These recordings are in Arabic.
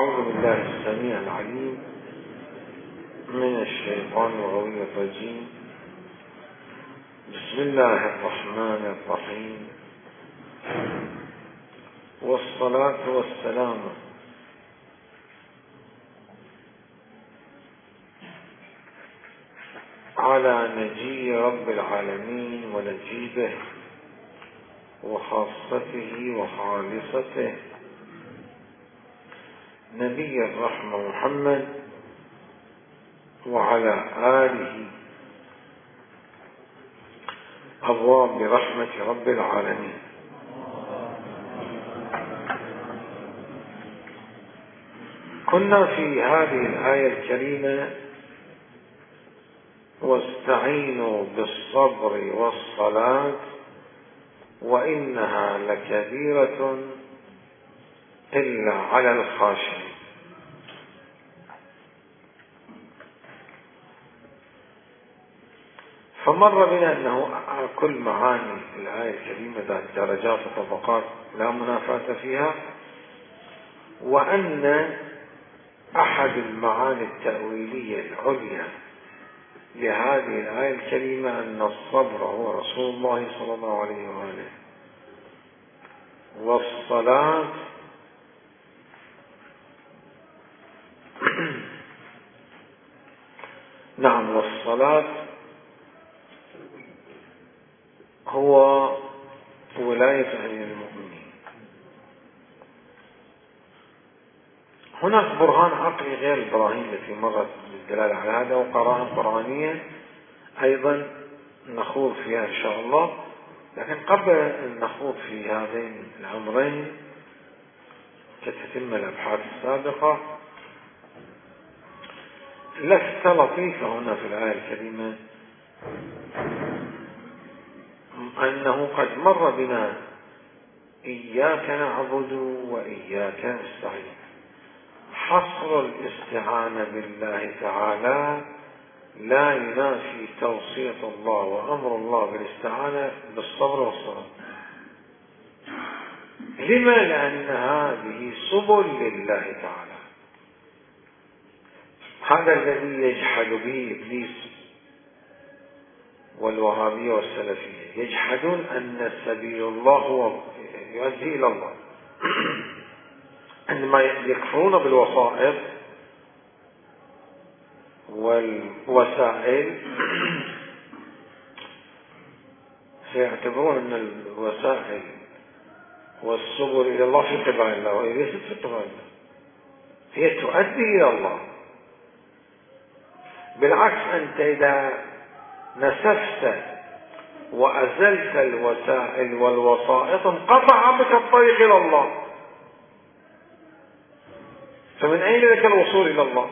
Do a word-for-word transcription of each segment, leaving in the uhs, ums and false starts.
أعوذ بالله السميع العليم من الشيطان الغوي الرجيم. بسم الله الرحمن الرحيم، والصلاة والسلام على نجي رب العالمين ونجيبه وخاصته وخالصته نبي الرحمة محمد وعلى آله أبواب برحمة رب العالمين. كنا في هذه الآية الكريمة: واستعينوا بالصبر والصلاة وإنها لكبيرة إلا على الخاشعين. فمر بنا أنه كل معاني الآية الكريمة ذات درجات وطبقات لا منافاة فيها، وأن أحد المعاني التأويلية العليا لهذه الآية الكريمة أن الصبر هو رسول الله صلى الله عليه وآله، والصلاة نعم والصلاة هو ولاية أهل المؤمنين. هناك برهان عقلي غير البراهين التي مرت بالدلالة على هذا، وقراءة قرآنية أيضا نخوض فيها إن شاء الله. لكن قبل أن نخوض في هذين الأمرين كتتم الأبحاث السابقة، لفتة لطيفة هنا في الآية الكريمة أنه قد مر بنا إياك نعبد وإياك نستعين. حصر الاستعانة بالله تعالى لا ينافي توصية الله وأمر الله بالاستعانة بالصبر والصلاة. لما؟ لأن هذه سبل لله تعالى. هذا الذي يجحد به إبليس والوهابية والسلفية، يجحدون أن سبيل الله هو يؤدي إلى الله. عندما يكفرون بالوسائط والوسائل سيعتبرون أن الوسائل والسبل إلى الله في قبال الله، وهي ليست في قبال الله، هي تؤدي إلى الله. بالعكس، أنت إذا نسفت وأزلت الوسائل والوسائط انقطع بك الطريق إلى الله، فمن أين لك الوصول إلى الله؟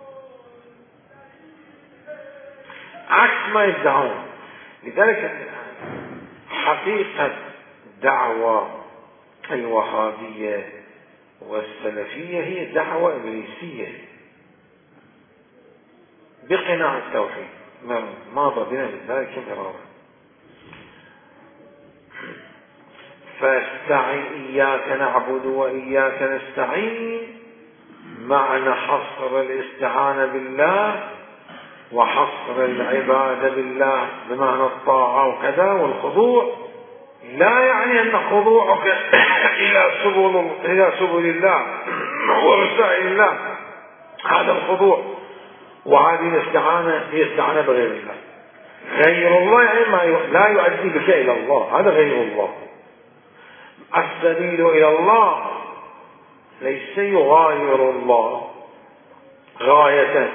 عكس ما يدعون. لذلك حقيقة دعوة الوهابية والسلفية هي دعوة إبليسية بقناع التوحيد، ماضى بنا بذلك مرارا. فاستعن إياك نعبد وإياك نستعين معنى حصر الاستعانة بالله وحصر العبادة بالله بمعنى الطاعة وكذا والخضوع، لا يعني أن خضوعك إلى سبل إلى سبل الله ورسائل الله هذا الخضوع، وهذه الاستعانة هي استعانة بغير الله. غير الله يعني ما لا يؤدي بك إلى الله، هذا غير الله. السبيل إلى الله ليس يغاير الله غاية،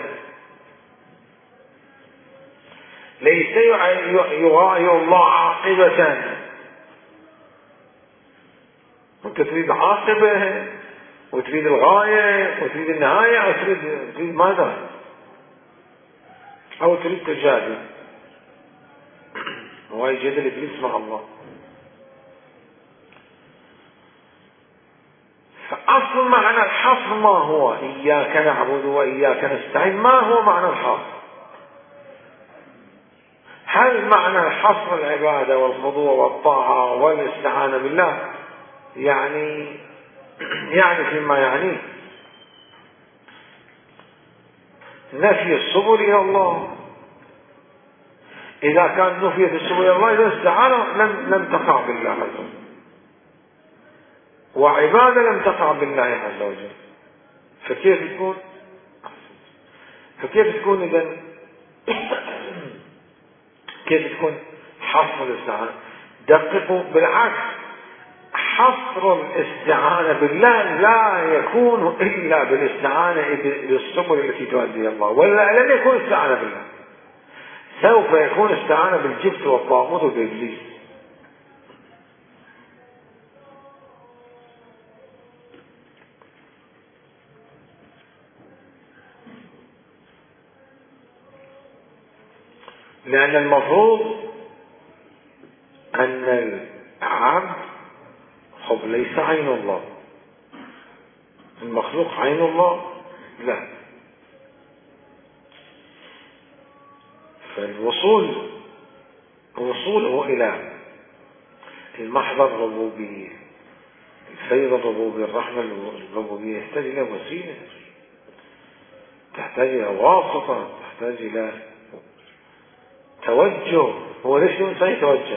ليس يغاير الله عاقبة. أنت تريد عاقبة وتريد الغاية وتريد النهاية، أو تريد, تريد ماذا؟ أو تريد تجادل، هو يجادل إبليس مع الله. فأصل معنى الحصر ما هو؟ إياك نعبد وإياك نستعين. ما هو معنى الحصر؟ هل معنى الحصر العبادة والخضوع والطاعة والاستعانة بالله يعني يعني فيما يعنيه نفي السبل إلى الله. إذا كان نفيت السبل إلى الله إذا استعانة لم, لم تقع بالله عز وجل، وعبادة لم تقع بالله عز وجل. فكيف تكون فكيف تكون إذن كيف تكون حصر الاستعانة؟ دققوا، بالعكس حصر الاستعانة بالله لا يكون إلا بالاستعانة بالسبل التي تؤدي إلى الله، ولا لن يكون استعانة بالله، سوف يكون استعانة بالجبت والطاغوت وبإبليس. لأن المفروض أن العبد خب ليس عين الله، المخلوق عين الله لا. فالوصول الوصول هو إلى المحضر الربوبية، الفيض الربوبية، الرحمة الربوبية، يحتاج إلى وسيلة، تحتاج إلى واسطة، تحتاج إلى توجه. هو ليش الإنسان يتوجه؟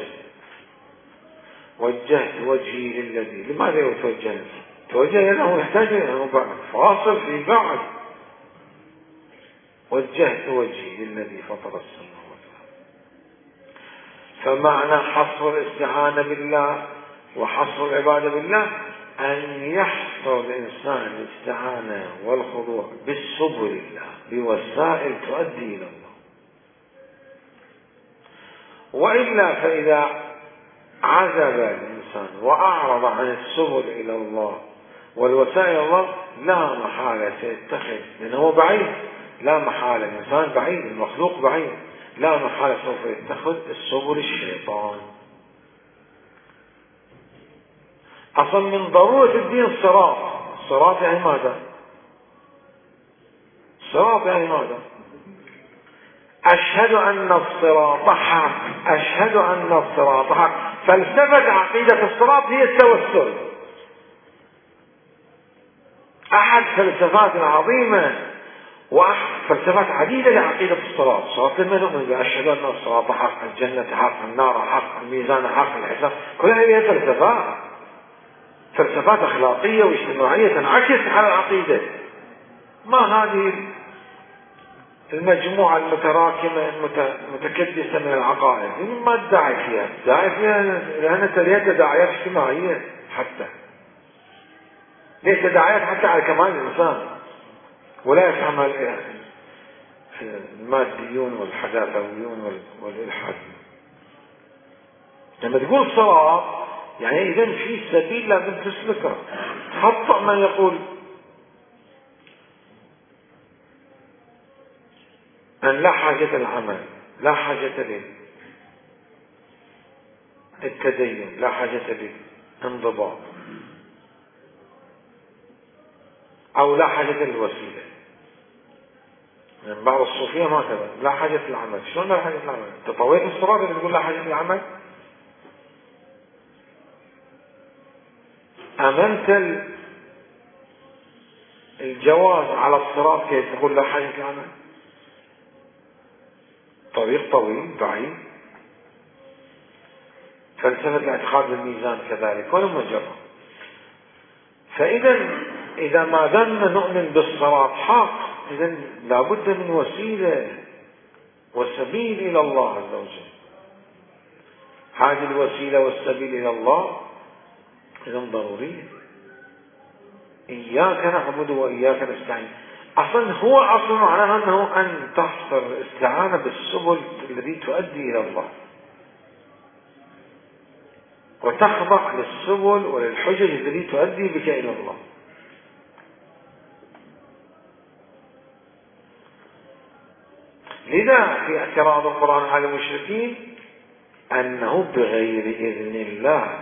وجهت وجهي للذي، لماذا يتوجه؟ توجه لأنه يحتاج إلى فاصل في بعد. وجهت وجهي للذي فطر السماوات والأرض. فمعنى حصر الاستعانة بالله وحصر العبادة بالله أن يحصر الإنسان الاستعانة والخضوع بالسبل الله، بوسائل تؤدي إلى الله. وإلا فإذا عزب الإنسان وأعرض عن السبل إلى الله والوسائل إلى الله لا محالة سيتخذ، لأنه هو بعيد، لا محالة الإنسان بعيد، المخلوق بعيد، لا محالة سوف يتخذ السبل الشيطان. أصلا من ضرورة الدين الصراط. الصراط يعني ماذا؟ الصراط يعني ماذا؟ أشهد أن الصراط حق، أشهد أن الصراط حق. فلسفة عقيدة الصراط هي التوسل. أحد فلسفات عظيمة وفلسفات عديدة لعقيدة الصراط. صراط لما نؤمن بأشهد أن الصراط حق، الجنة حق، النار حق، الميزان حق، الحساب، كلها هي فلسفات فلسفات أخلاقية واجتماعية تنعكس على العقيدة. ما هذه المجموعة المتراكمة المتكدسة من العقائد ما ادعي فيها، ادعي فيها لأنها تليها تداعيات اجتماعية، حتى ليس تداعيات حتى على كمال الإنسان، ولا يفهم الماديون والحداثويون والإلحاد. لما تقول صراط يعني إذن في سبيل لازم تسلكه. خطأ من يقول أن لا حاجة العمل، لا حاجة للتدين، لا حاجة للانضباط، أو لا حاجة للوسيلة. يعني بعض الصوفية ما كذا، لا حاجة للعمل. شلون لا حاجة للعمل؟ تطويت الصراط اللي تقول لا حاجة للعمل؟ أمنت الجواز على الصراط كيف تقول لا حاجة للعمل؟ طريق طويل بعيد. فلسفة الاعتقاد بالميزان كذلك ولا مجرد. فإذا إذا ما دمنا نؤمن بالصراط حق، إذا لابد من وسيلة وسبيل إلى الله عز وجل. هذه الوسيلة والسبيل إلى الله إذا ضرورية. إياك نعبد وإياك نستعين. أصلا هو أصلا معناها أنه أن تحصر الاستعانة بالسبل التي تؤدي إلى الله، وتخضع للسبل وللحجج التي تؤدي بك إلى الله. لذا في اعتراض القرآن على المشركين أنه بغير إذن الله،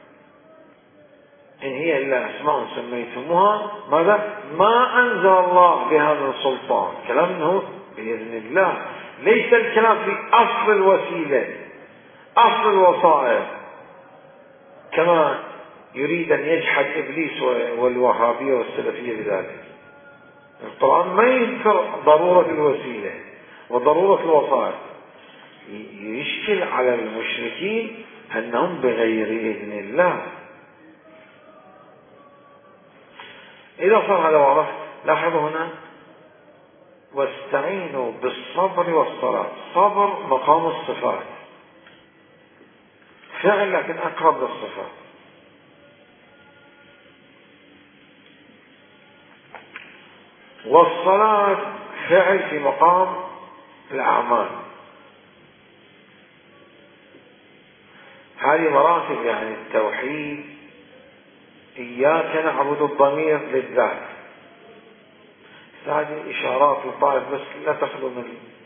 إن هي إلا أسماء سميتموها ماذا؟ ما أنزل الله بها من سلطان. كلام أنه بإذن الله، ليس الكلام في أصل الوسيلة، أصل الوسائل، كما يريد أن يجحد إبليس والوهابية والسلفية بذلك. القرآن ما ينكر ضرورة الوسيلة وضرورة الوسائط، يشكل على المشركين أنهم بغير إذن الله. إذا صار هذا واضح، لاحظوا هنا واستعينوا بالصبر والصلاة. صبر مقام الصفات، فعل لكن أقرب للصفات. والصلاة فعل في مقام الأعمال. هذه مراتب يعني التوحيد. إياك نعبد الضمير للذات، هذه إشارات لطائف بس لا تخلو من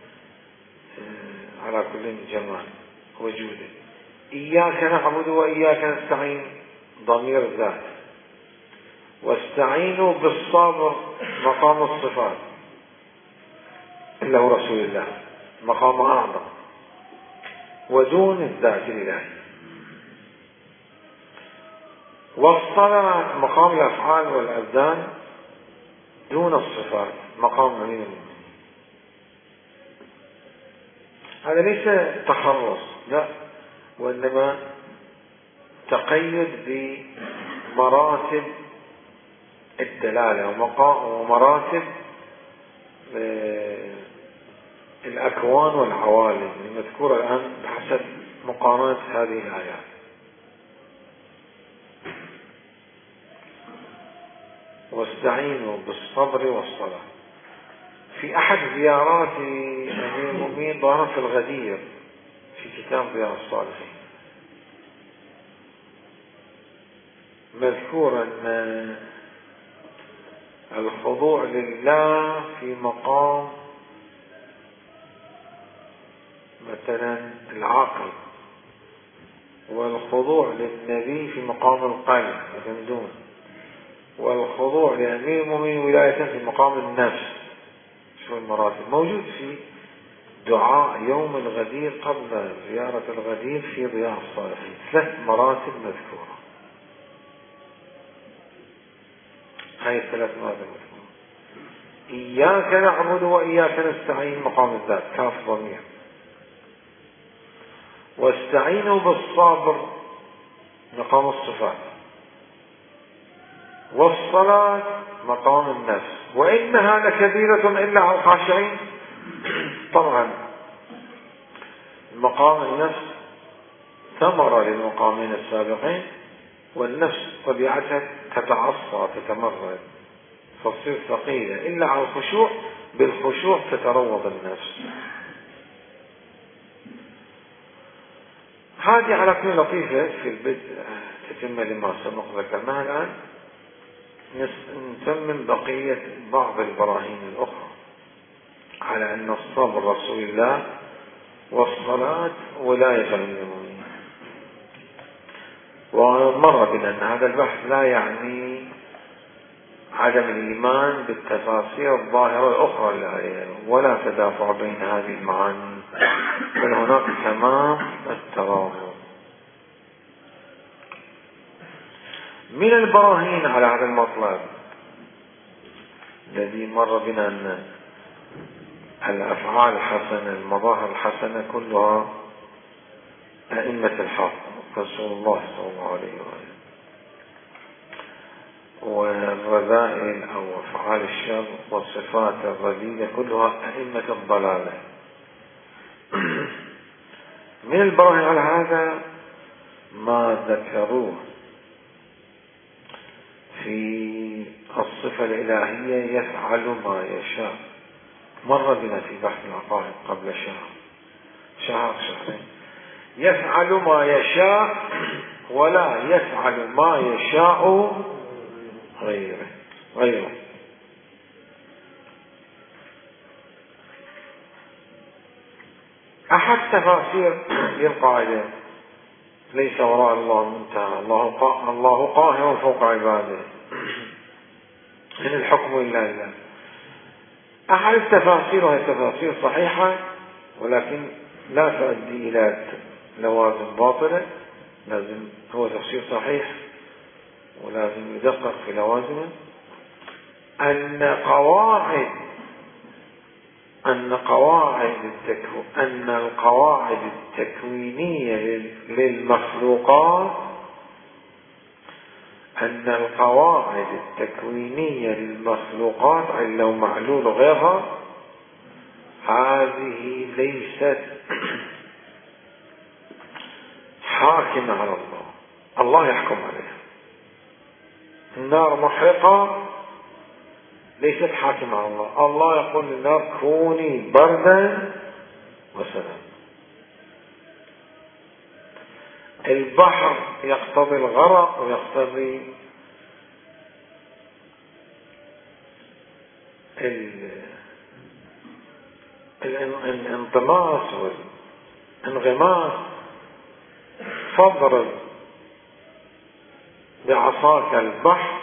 على كل جمال وجوده. إياك نعبد وإياك نستعين ضمير الذات. واستعينوا بالصبر مقام الصفات إلا هو رسول الله، مقام أعظم ودون الذات الإلهي. والصلاة مقام الأفعال والأبدان دون الصفات، مقام أمين المؤمنين. هذا ليس تخرص، لا، وإنما تقيد بمراتب الدلالة ومراتب الأكوان والعوالم المذكورة الآن بحسب مقارنة هذه الآيات. واستعينوا بالصبر والصلاة. في أحد زيارات أمير المؤمنين ظهر في الغدير في كتاب رياض الصالحين مذكورا أن الخضوع لله في مقام مثلا العقل، والخضوع للنبي في مقام القلب مثلا دون، والخضوع لأمير المؤمنين ولاية في مقام النفس. شو المراتب موجود في دعاء يوم الغدير قبل زيارة الغدير في رياض الصالحين، ثلاث مراتب مذكورة. هاي الثلاث مراتب مذكورة. إياك نعبد وإياك نستعين مقام الذات كاف ضمير. واستعينوا بالصبر مقام الصفات. والصلاة مقام النفس. وإنها لكبيرة إلا على الخاشعين. طبعا مقام النفس ثمرة للمقامين السابقين، والنفس طبيعتها تتعصى تتمرد فتصير ثقيلة، إلا على الخشوع، بالخشوع تتروض النفس. هذه على كل لطيفة في البدء تتم لما سبق ذكرناها. الآن نتمم بقية بعض البراهين الأخرى على أن الصبر رسول الله والصلاة ولاية المؤمنين. ومر بنا أن هذا البحث لا يعني عدم الإيمان بالتفاسير الظاهرة الأخرى للآية ولا تدافع بين هذه المعاني، بل هناك تمام الترابط. من البراهين على هذا المطلب الذي مر بنا أن الأفعال الحسنة المظاهر الحسنة كلها أئمة الحق رسول الله صلى الله عليه وسلم، والرذائل أو أفعال الشر والصفات الرذيلة كلها أئمة الضلالة. من البراهين على هذا ما ذكروه في الصفة الإلهية يفعل ما يشاء. مر بنا في بحث العقائد قبل شهر شهر شهرين. يفعل ما يشاء ولا يفعل ما يشاء غيره غيره أحد تفاسير القاعدة ليس وراء الله منتهى، الله الله قاهر فوق عباده، إن الحكم إلا لله. أحد التفاسير وهي تفاسير صحيحة ولكن لا تؤدي إلى لوازم باطلة. لازم هو تفسير صحيح ولازم يدقق في لوازمه. أن قواعد أن قواعد التكو أن القواعد التكوينية للمخلوقات أن القواعد التكوينية للمخلوقات علة ومعلول غيرها هذه ليست حاكمة على الله. الله يحكم عليها. النار محرقة ليست حاكمة على الله. الله يقول للنار كوني بردا وسلام. البحر يقتضي الغرق ويقتضي الانطماس والانغماس. فاضرب بعصاك البحر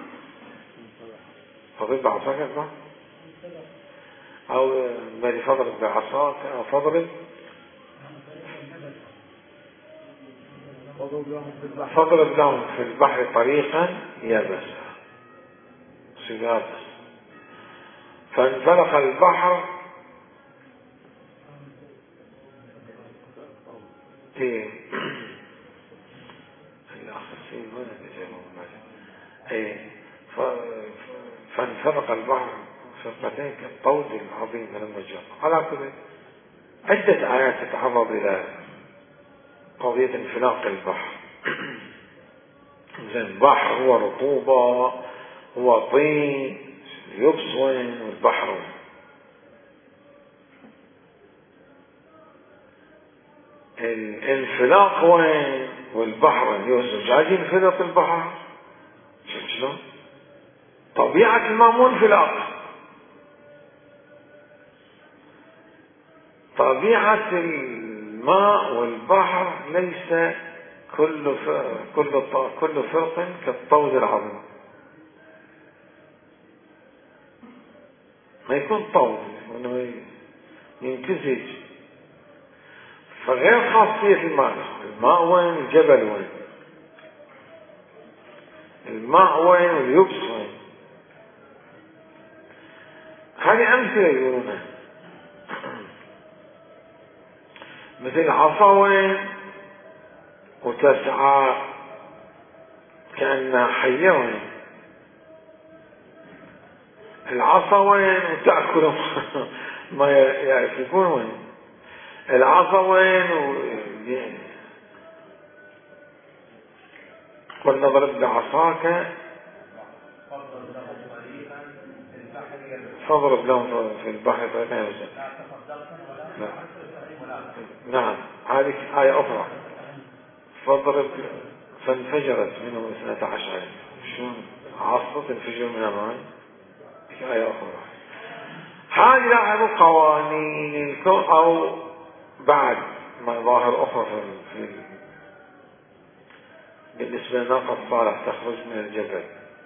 فاضرب بعصاك البحر او بل فاضرب بعصاك او فاضرب فاضرب لهم في البحر طريقا يابسا سيابس فانفلق البحر في الأخصين هنا أي فانفلق البحر فرقتين كالطود العظيم من المجرى. على كل عدة آيات تتعرض إلى قضية انفلاق البحر. زين البحر هو رطوبة هو طين يبس وين والبحر وين. الانفلاق وين والبحر يوسف جاي ينفلق البحر شلون طبيعة الماء مو انفلاق. طبيعة الماء والبحر ليس كل كل كل فرق كالطود العظيم. ما يكون طود انه ينتزج. فغير خاصية الماء. الماء وين الجبل وين الماء وين واليبس وين. هذه أمثلة يقولونها مثل عصا وين وتسعى كأنها حية وين. العصا وين وتأكل ما يأكلون وين. العصا وين و... قلنا ضرب بعصاك فاضرب لهم في البحر طريقا يابسا. نعم هذه آية أخرى. فاضرب فانفجرت منه اثنتا عشر شو عصا تنفجر من الماء. آية أخرى. هذه لاحظوا قوانين الكون أو بعد مظاهر أخرى في بالنسبة لناقة صالح تخرج من الجبل.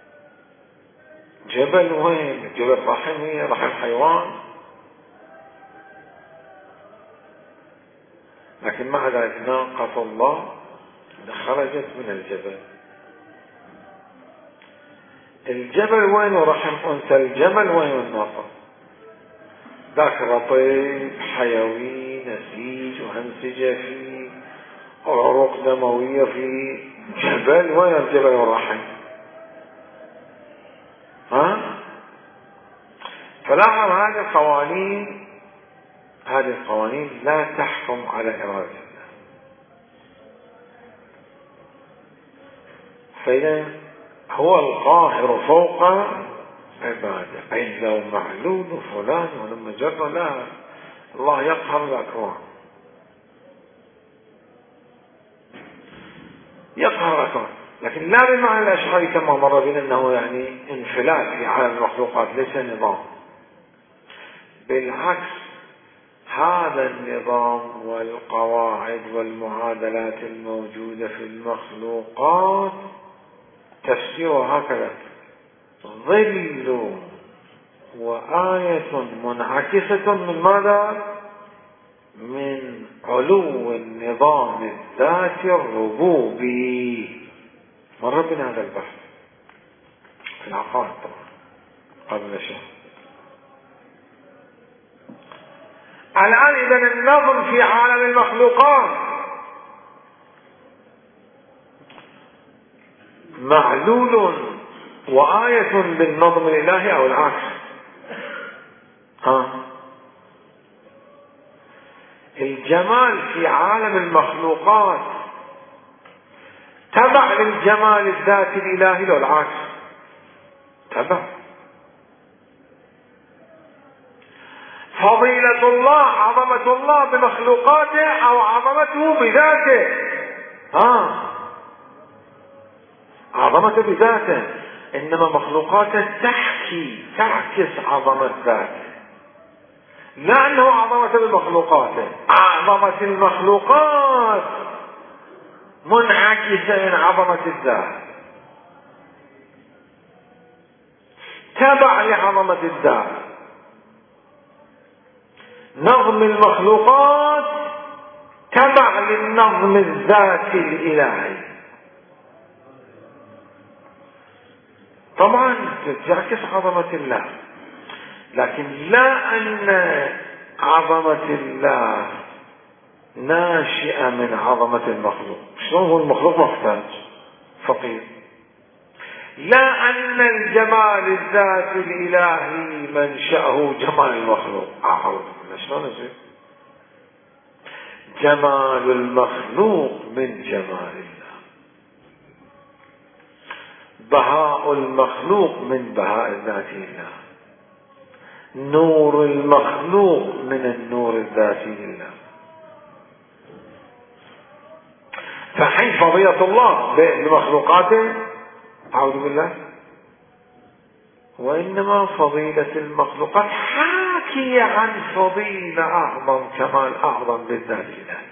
جبل وين جبل رحم هي رحم حيوان. لكن مع ذلك ناقة الله خرجت من الجبل. الجبل وين ورحم أنثى الجمل وين الناقة. ذاك رطيب حيوي نسيج وأنسجة فيه وعروق دموية فيه. جبل وين الجبل والرحم. ها فلاحظ هذه القوانين هذه القوانين لا تحكم على إرادة الله. فإذا هو القاهر فوق عباده. أي لو معلول فلان ولما جر لا الله يقهر الأكوان يقهر الأكوان. لكن لا بمعنى الأشعري كما مر بنا أنه يعني انفلات في عالم المخلوقات ليس نظام. بالعكس هذا النظام والقواعد والمعادلات الموجودة في المخلوقات تفسيرها هكذا. ظل وآية منعكسة من ماذا؟ من علو النظام الذاتي الربوبي. مر بنا هذا البحث في العقائد طبعا. قبل شهر. الآن إذن النظم في عالم المخلوقات معلول وآية بالنظم الإلهي أو العكس؟ ها؟ الجمال في عالم المخلوقات تبع للجمال الذاتي الإلهي لو العكس؟ تبع. فضيلة الله، عظمة الله بمخلوقاته أو عظمته بذاته؟ ها، عظمته بذاته، إنما مخلوقاته تحكي تعكس عظمة ذاته، لا أنه عظمته بمخلوقاته. عظمة المخلوقات منعكسة من عظمة الذات، تبع لعظمة الذات. نظم المخلوقات تبع للنظم الذاتي الإلهي. طبعا تعكس عظمة الله، لكن لا أن عظمة الله ناشئة من عظمة المخلوق. شلون هو المخلوق محتاج فقير؟ لا أن الجمال الذاتي الإلهي منشأه جمال المخلوق. أعوذ بالله، شلون يصير؟ جمال المخلوق من جمال الله، بهاء المخلوق من بهاء ذات الله، نور المخلوق من النور الذاتي لله. فحين فضيلة الله بمخلوقاته أعوذ بالله، وإنما فضيلة المخلوقات حاكية عن فضيلة أعظم، كمال أعظم بالذات الإلهي.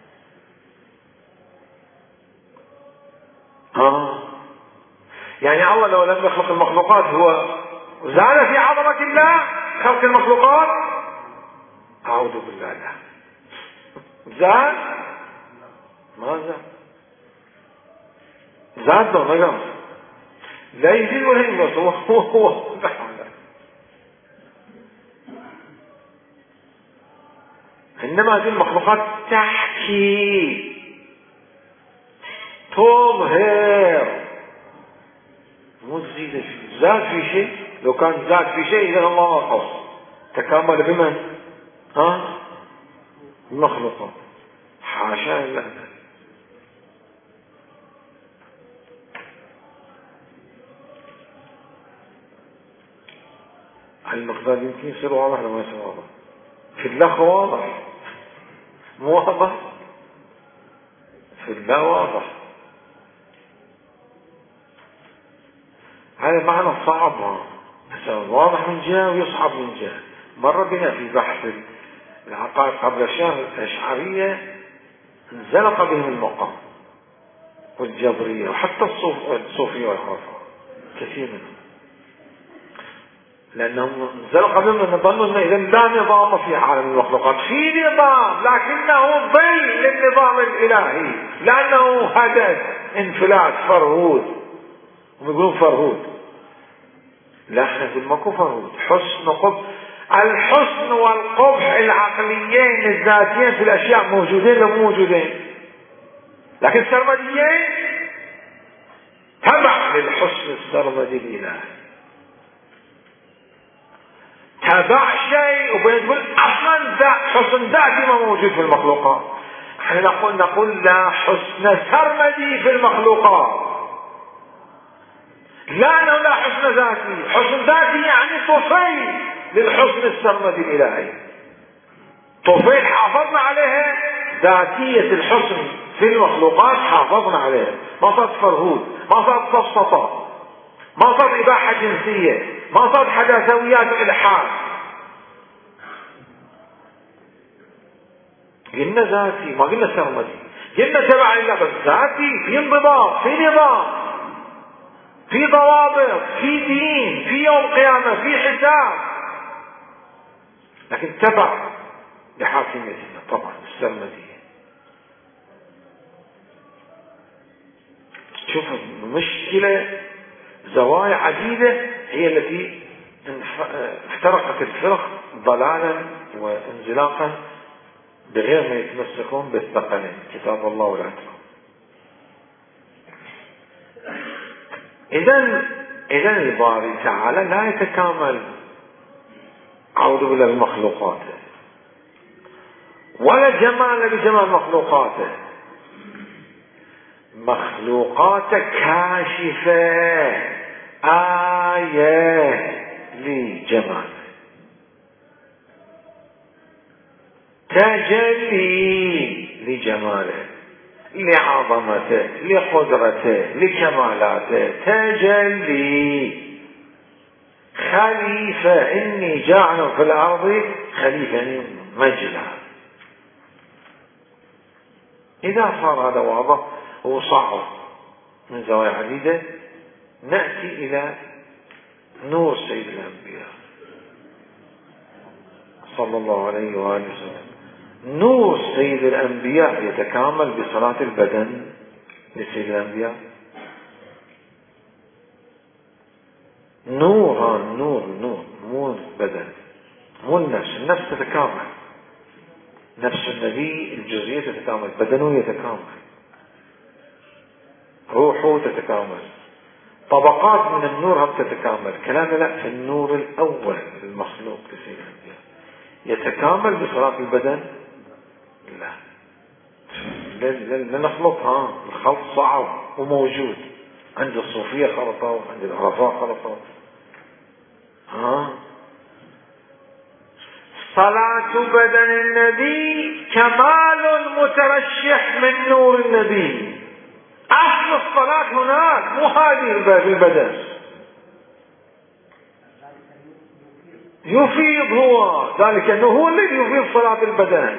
آه يعني الله لو لم يخلق المخلوقات هو زال في عظمة الله خلق المخلوقات؟ أعوذ بالله، لا زال، ما زال، زاد له ما لا يزيد ولا ينقص، هو هو هو إنما هذه المخلوقات تحكي تظهر، مو تزيد. زاد في شيء، لو كان زاد في شيء إذا الله نقص. تكامل بمن؟ ها؟ المخلوقات. حاشا لله. المقدار يمكن يصير واضح ولا ما يصير واضح؟ في الله واضح، مو واضح؟ في الله واضح. هذا معنى صعب، واضح من جهة ويصعب من جهة. مر بنا في بحث العقائد قبل الشهر الأشعرية انزلق بهم المقام والجبرية وحتى الصوفية والخرافة كثير منهم، لأنهم انزلق بهم أن ظنوا أن إذا لا نظام في عالم المخلوقات، في نظام لكنه ضل للنظام الإلهي، لأنه حدث انفلات فرهود. هم يقولون فرهود، لا احنا نقول ماكو فرهود، حسن وقبح. الحسن والقبح العقليين الذاتيين في الأشياء موجودين لو موجودين، لكن السرمديين تبع للحسن السرمدي الإلهي، تبع شيء وبنقول أصلا ذات حسن ذاتي ما موجود في المخلوقات. احنا نقول نقول لا حسن سرمدي في المخلوقات، لا أنه لا حسن ذاتي. حسن ذاتي يعني طفيل للحسن السرمدي الإلهي، طفيل حافظنا عليها. ذاتية الحسن في المخلوقات حافظنا عليها، ما صارت فرهود، ما صارت سفسطة، ما صارت إباحة جنسية، ما صارت حداثويات وإلحاد. قلنا ذاتي ما قلنا سرمدي، قلنا تبع لله، بس ذاتي في انضباط، في نظام، في ضوابط، في دين، في يوم قيامة، في حساب، لكن تبع لحاكميتنا طبعا السرمدية. شوف المشكلة زوايا عديدة هي التي افترقت الفرق ضلالا وانزلاقا بغير ما يتمسكون بالثقلين كتاب الله والعتق. إذن إذن الباري تعالى لا يتكامل أعوذ بالله بمخلوقاته، ولا جمال بجمال مخلوقاته. مخلوقاته كاشفة آية لجماله، تجلي لجماله، لعظمته، لقدرته، لكمالاته، تجلي. خليفة إني جاعل في الأرض خليفة مجلى. إذا صار هذا واضح وصعب من زوايا عديدة، نأتي إلى نور سيد الأنبياء صلى الله عليه وآله وسلم. نور سيد الأنبياء يتكامل بصلاة البدن لسيد الأنبياء. نور ها نور نور مو البدن، مو النفس. النفس تتكامل، نفس النبي الجزئية تتكامل، بدنه يتكامل، روحه تتكامل، طبقات من النور هم تتكامل. كلامنا لا، في النور الأول المخلوق لسيد الأنبياء يتكامل بصلاة البدن. لا لا نخلطها، الخلط صعب وموجود عند الصوفية خلطة وعند العرفاء خلطة. ها صلاة بدن النبي كمال مترشح من نور النبي. أصل الصلاة هناك، مو هذه البدن. يفيض هو ذلك أنه هو الذي يفيض صلاة البدن.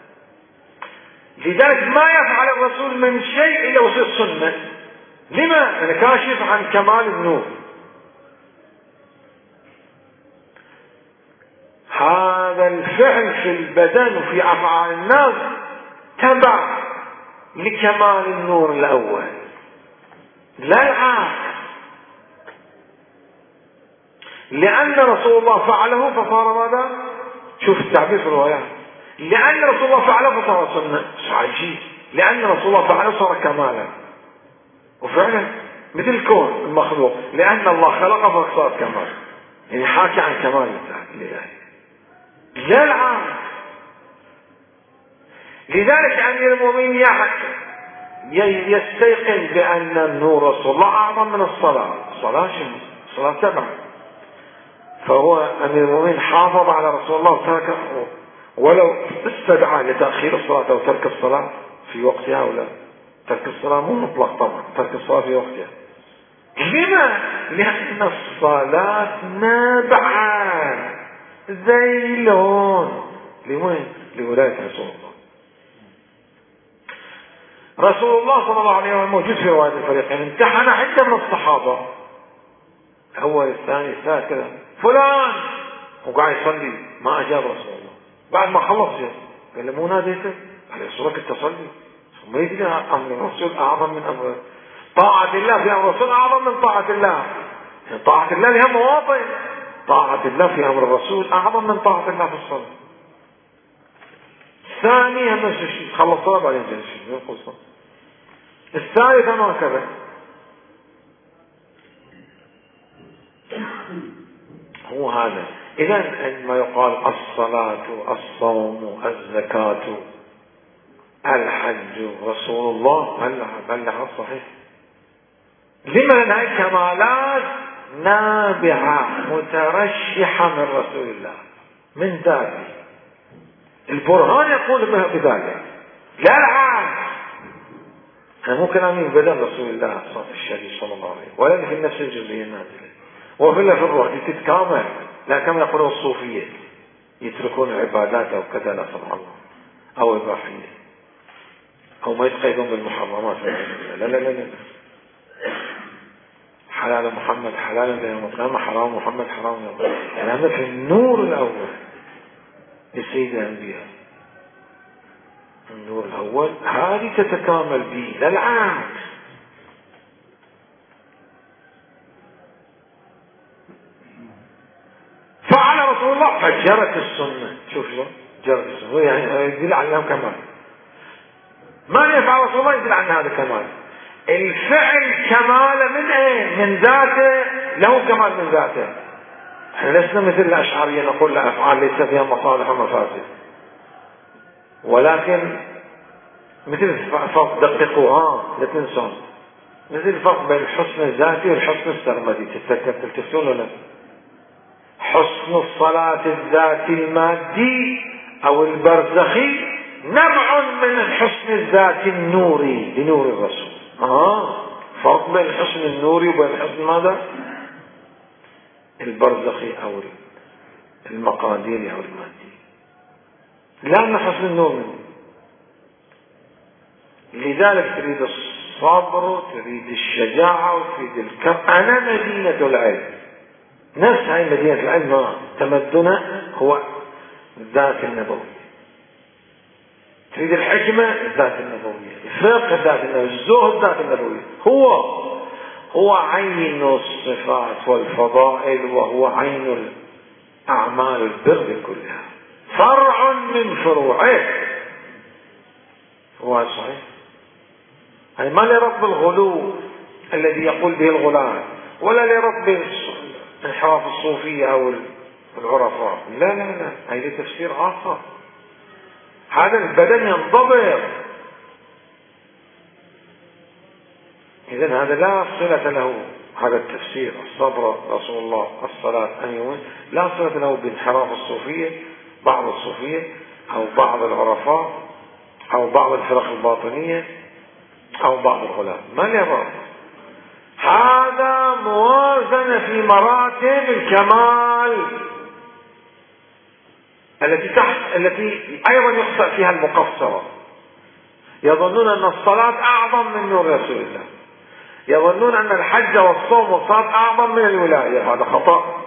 لذلك ما يفعل الرسول من شيء إلا وصير سنة. لما؟ أنا كاشف عن كمال النور. هذا الفعل في البدن وفي أفعال الناس تبع لكمال النور الأول، لا العكس. لأن رسول الله فعله فصار ماذا؟ شوف التعبير في الروايات، لأن رسول الله فعله فصار سنة. عجيب، لأن رسول الله فعله صار كمالا. وفعلا مثل الكون المخلوق، لأن الله خلقه فصار كمال، يعني حاكي عن كمال الله، لا العكس. لذلك أمير المؤمنين يستيقن بأن النور رسول الله أعظم من الصلاة. الصلاة شنو؟ الصلاة تبع. فهو أمير المؤمنين حافظ على رسول الله وترك، ولو استدعى لتأخير الصلاة أو ترك الصلاة في وقتها ولا ترك الصلاة مو مطلق طبعا، ترك الصلاة في وقتها. لما؟ لأن الصلاة نابعة ذيلون لوين؟ لولاية رسول الله. رسول الله صلى الله عليه وسلم موجود في رواية الفريقين، امتحن عدة من الصحابة، الأول الثاني الثالث كذا، فلان وقاعد يصلي ما أجاب رسول الله. بعد ما خلص قال له مو ناديته؟ قال له صورك التصلي. ما يدري أمر الرسول أعظم من أمر طاعة الله. في أمر الرسول أعظم من طاعة الله. يعني طاعة الله لها مواطن، طاعة الله في أمر الرسول أعظم من طاعة الله في الصلاة. الثاني هم نفس الشيء، خلص صلاة بعدين جلس ينقل صلاة. الثالث ما كذا. هو هذا. إذا عندما يقال الصلاة، الصوم، الزكاة، الحج، رسول الله، بلغ صحيح. لمن هاي كمالات نابعة مترشحة من رسول الله من ذاته. البرهان يقول بها بذلك، لا العكس. أنا مو كلامي بدل رسول الله الشريف صلى الله عليه ولا في النفس الجزئية النازلة وفي في الروح تتكامل. لا كما يقولون الصوفية يتركون العبادات أو كذا لا سبحان الله أو إباحية أو ما يتقيدون بالمحرمات. لا لا لا لا، حلال محمد حلال يوم القيامة، حرام محمد حرام يوم القيامة. يعني في النور الأول لسيد الأنبياء، النور الأول هذه تتكامل به، لا العكس. الله فجرت السنة. شوف شو جرت السنة، يعني يدل على أنه كمال. ما يفعل رسول الله يدل على هذا كمال. الفعل كمال من ايه؟ من ذاته، له كمال من ذاته. احنا لسنا مثل الأشعرية نقول الأفعال ليس فيها مصالح ومفاسد، ولكن مثل الفرق، دققوها لا تنسون، مثل الفرق بين الحسن الذاتي والحسن السرمدي. تلتفتون ولا؟ حسن الصلاة الذاتي المادي أو البرزخي نبع من الحسن الذاتي النوري لنور الرسول. آه فرق بين الحسن النوري وبين الحسن ماذا؟ البرزخي أو المقاديري أو المادي. لأن حسن النور منه. لذلك تريد الصبر، تريد الشجاعة، وتريد الكم. أنا مدينة العلم، نفس هاي مدينة العلم تمدنا هو الذات النبوية. تريد الحكمة الذات النبوية، الفقه الذات النبوية، الزهد الذات النبوية. هو هو عين الصفات والفضائل، وهو عين الأعمال البر كلها، فرع من فروعه. هو صحيح. هاي ما لرب الغلو الذي يقول به الغلاة، ولا لرب انحراف الصوفية أو العرفاء. لا لا لا، هاي تفسير آخر. هذا البدن ينضبط. إذن هذا لا صلة له، هذا التفسير الصبر رسول الله، الصلاة أن يوم، لا صلة له بانحراف الصوفية، بعض الصوفية أو بعض العرفاء أو بعض الفرق الباطنية أو بعض الغلاة. ما له. هذا موازنة في مراتب الكمال التي تحت، التي أيضا يخطئ فيها المقصرة. يظنون أن الصلاة أعظم من نور رسول الله، يظنون أن الحج والصوم والصلاة أعظم من الولاية. هذا خطأ.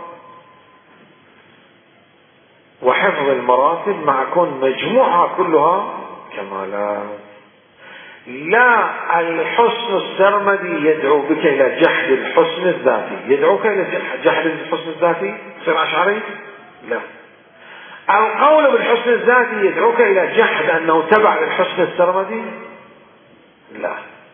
وحفظ المراتب مع كون مجموعها كلها كمالات. لا الحسن السرمدي يدعو بك إلى جحد الحسن الذاتي، يدعوك إلى جحد الحسن الذاتي تصير أشعري. لا، القول بالحسن الذاتي يدعوك إلى جحد أنه تبع للحسن السرمدي. لا،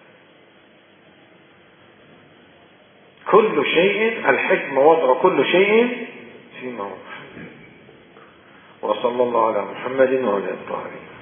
كل شيء الحكمة وضع كل شيء في موضع. وصلى الله على محمد وعلى آله.